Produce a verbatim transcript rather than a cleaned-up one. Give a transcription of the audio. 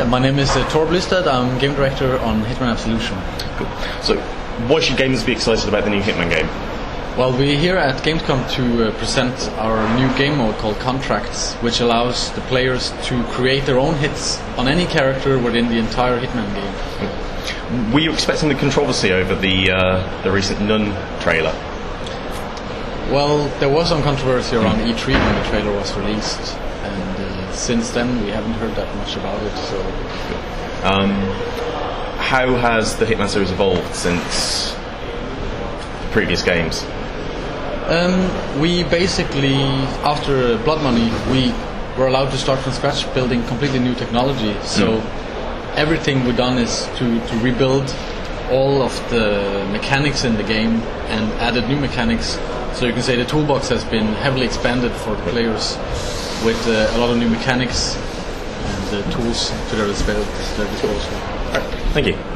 Yeah, my name is uh, Tor Blistad. I'm game director on Hitman Absolution. Cool. So, why should gamers be excited about the new Hitman game? Well, we're here at Gamescom to uh, present our new game mode called Contracts, which allows the players to create their own hits on any character within the entire Hitman game. Were you expecting the controversy over the uh, the recent Nun trailer? Well, there was some controversy around E three when the trailer was released, and uh, since then we haven't heard that much about it. So, um, how has the Hitman series evolved since previous games? Um, we basically, after Blood Money, we were allowed to start from scratch, building completely new technology. So mm. everything we've done is to, to rebuild all of the mechanics in the game and added new mechanics. So you can say the toolbox has been heavily expanded for the players with uh, a lot of new mechanics and uh, tools to their disposal. Right. Thank you.